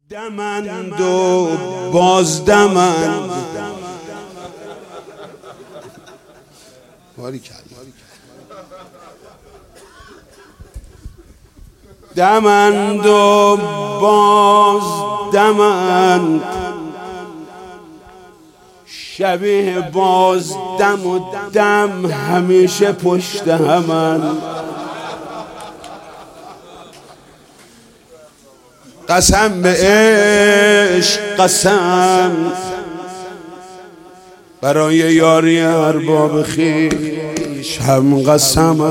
دمند و بازدمند دمند و بازدمند شبیه بازدم و دم همیشه پشت همند. قسم به عشق قسم برای یاری ارباب خویش هم قسم.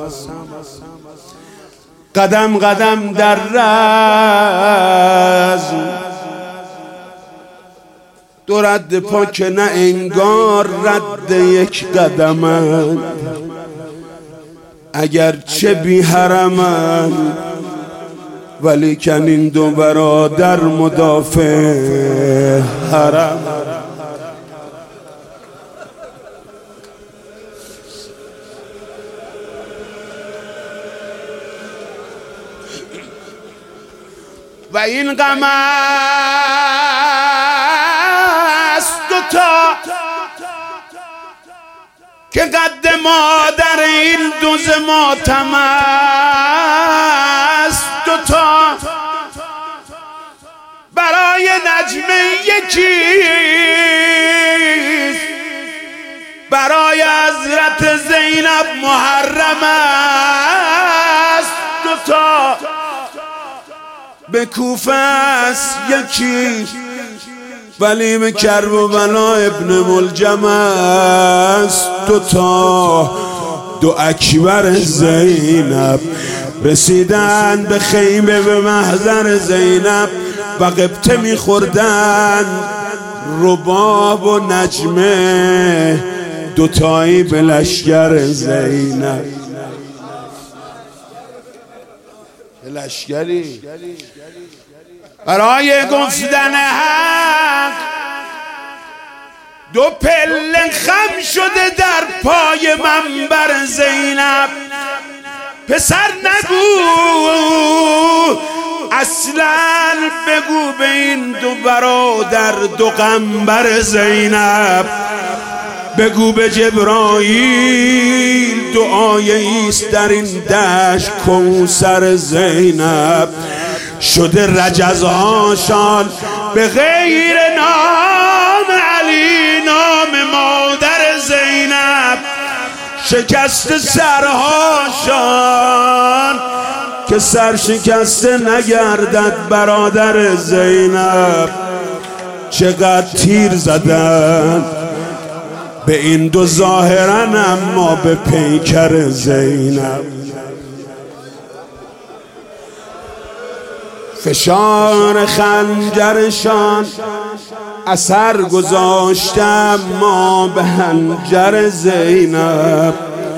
قدم قدم در رزم دو رد پا که نه انگار رد یک قدمند، اگرچه بی حرمند ولیکن این دو برادر مدافع حرم. و این غم است دوتا که قد مادر این دوز ماتم است دوتا. برای نجمه یکیست، برای حضرت زینب محرم است دوتا. به کوفه است یکی ولی به کربلا ابن ملجم است دوتا. دو اکبر زینب رسیدن به خیمه به محضر زینب و قبطه میخوردن رباب و نجمه دوتایی به لشگر زینب. لشگری برای گفتن حق دو پله خم شده در پای منبر زینب. پسر نگو اصلا بگو به این دو برادر دو غمبر زینب، بگو به جبرائیل دعای ایست در این دشت کوثر زینب. شده رجزهاشان به غیر نام علی نام مادر زینب، شکست سرهاشان که سر شکسته نگردد برادر زینب. چقدر تیر زدن به این دو ظاهرن اما به پیکر زینب. فشار خنجرشان اثر گذاشته اما به حنجر زینب.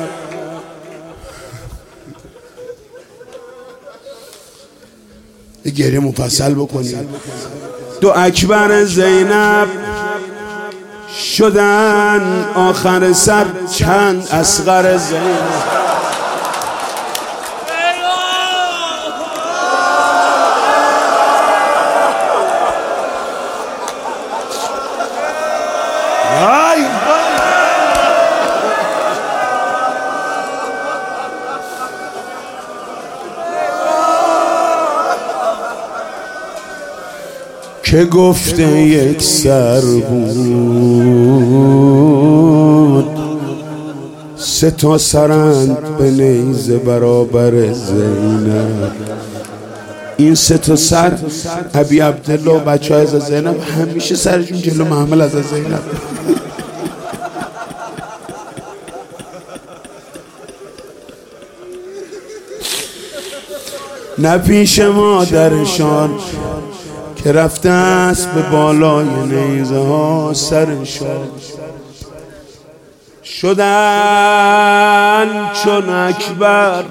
گریه مفصل بکنید. دو اکبر زینب شدن آخر سر چند اصغر زینب. که گفته یک سر بود سه تا سرند به نیزه برابر زینب. این سه تا سر ابی عبدالله و بچه های از زینب همیشه سرشون جلو محمل از زینب. نه پیش مادرشان که رفته است به بالای نیزه ها سرشان. شدن چون اکبر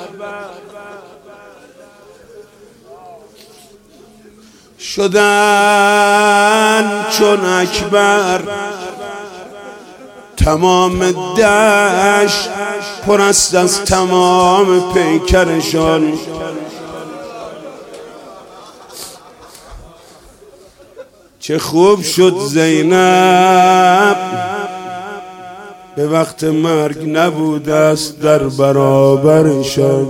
شدن چون اکبر تمام دشت پر است از تمام پیکرشان. چه خوب شد زینب به وقت مرگ نبوده است در برابرشان،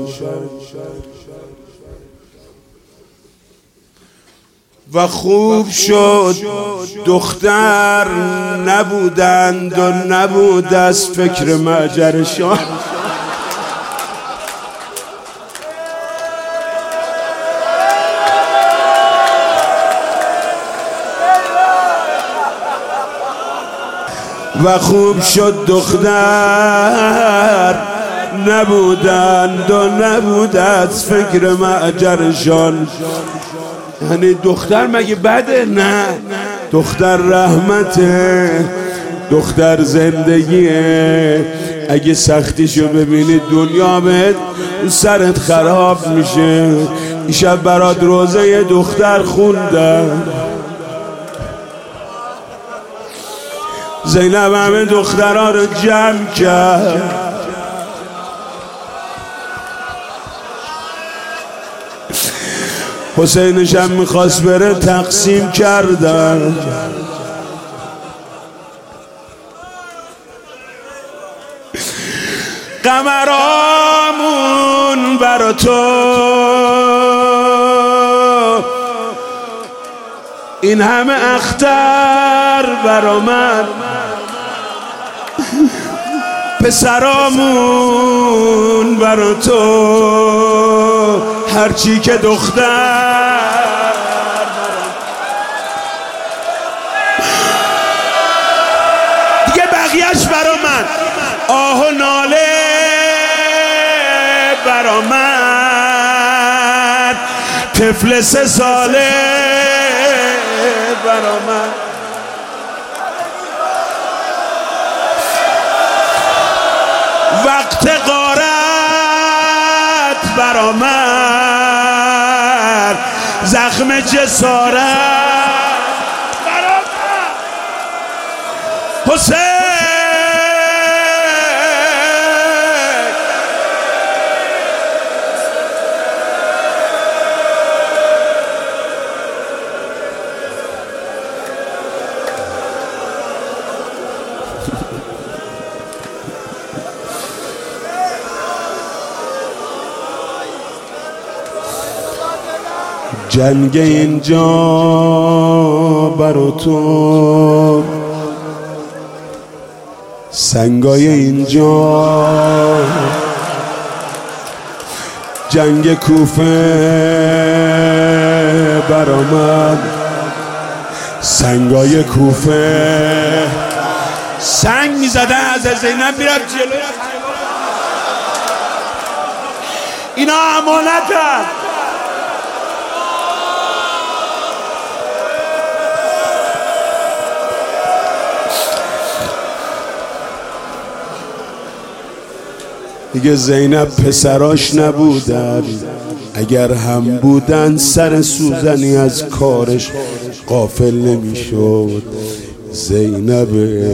و خوب شد دختر نبودند و نبود از فکر مهجرشان. و خوب شد دختر نبودند و نبود از فکر مهجرشان. یعنی دختر مگه بده؟ نه، دختر رحمته، دختر زندگیه. اگه سختیشو ببینی دنیا بهت سرت خراب میشه. این شب برات روزه دختر خوندم. زینب همه دخترها رو جمع کرد، حسینش هم میخواست بره تقسیم کردن. قمرامون برا تو این همه اختر برا من، پسرامون برا تو هرچی که دختر. دیگه بقیهش برا من، آه و ناله برا من، طفل 3 ساله برا من. وقت غارت برا من، زخم جسارت برا من. حسین جنگ اینجا برا تو، سنگای اینجا، جنگ کوفه برا من، سنگای کوفه. سنگ میزدن از زینب میرفت جلو. اینا امانتن. دیگه زینب پسراش نبودن، اگر هم بودن سر سوزنی از کارش غافل نمیشد. زینب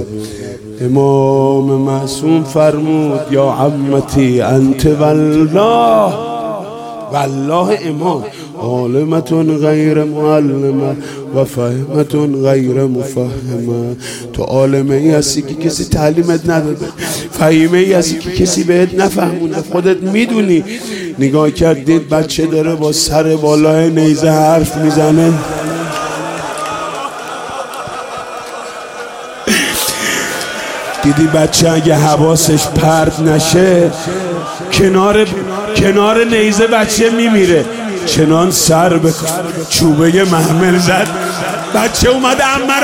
امام معصوم فرمود یا عمتی انت والله، والله امام، عالمتون غیر معلمه و فهمتون غیر مفهمه. تو عالمه ای هستی که کسی تعلیمت نداده، فهیمه ای هستی که کسی بهت نفهمونه، خودت میدونی. نگاه کردید بچه داره با سر بالای نیزه حرف میزنه، دیدی بچه اگه حواسش پرت نشه کنار نیزه بچه میمیره. چنان سر به چوبه محمل زد، بچه اومد عمه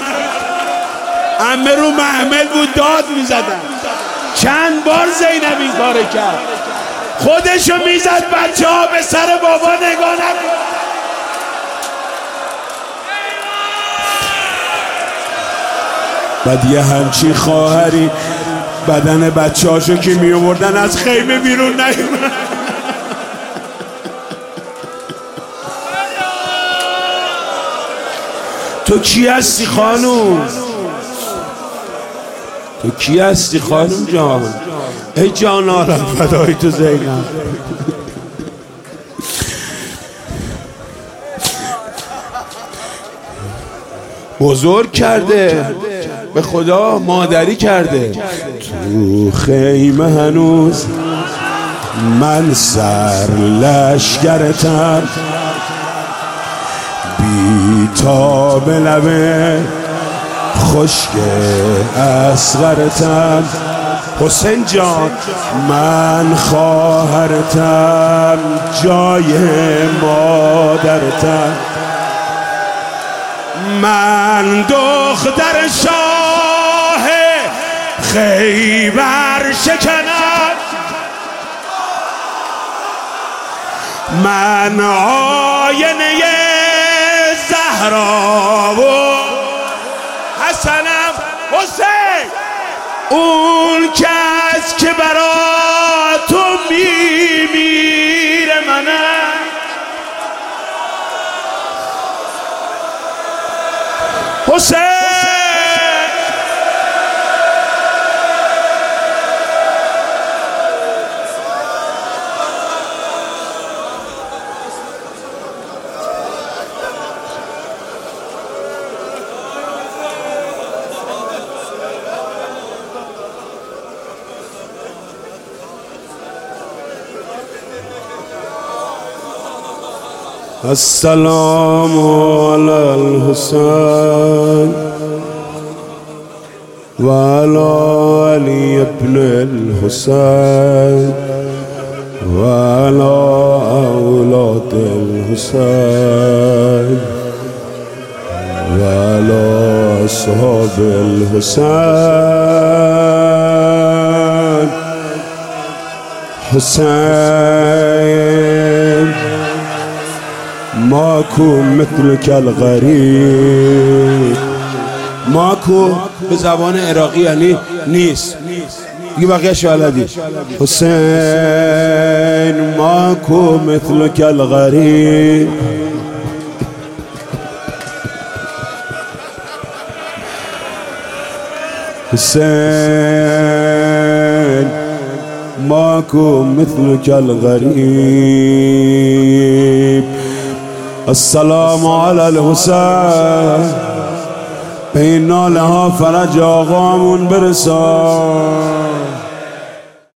رو محمل بود داد میزدن. چند بار زینب این کاره کرد، خودشو میزد، بچه ها به سر بابا نگاه نکن. بعد یه همچین خواهری بدن بچه هاشو که می آوردن از خیمه بیرون نیومد. تو کی هستی خانوم؟ تو کی هستی خانوم جان؟ ای جان آرم فدای تو زینب. بزرگ کرده، به خدا مادری کرده. تو خیمه هنوز من سر لشکرتم، بی تاب لبه خشک اصغرتم. حسین جان من خواهرتم، جای مادرتم. من دختر شاه خیبر شکنم، من آینه زهرا و حسنم. حسین اون کس که برا تو میمیره منم. حسین السلام علی الحسین وعلى علي ابن الحسين وعلى أولاد الحسين وعلى أصحاب الحسين. حسين ماكو مثلك الغريب. ماکو به زبان عراقی یعنی نیست، دیگه بقیه‌اش بلدی. حسین ماکو مثلک الغریب. حسین ماکو مثلک الغریب. السلام علی الحسین. به این ناله ها فرج آقامون برسان.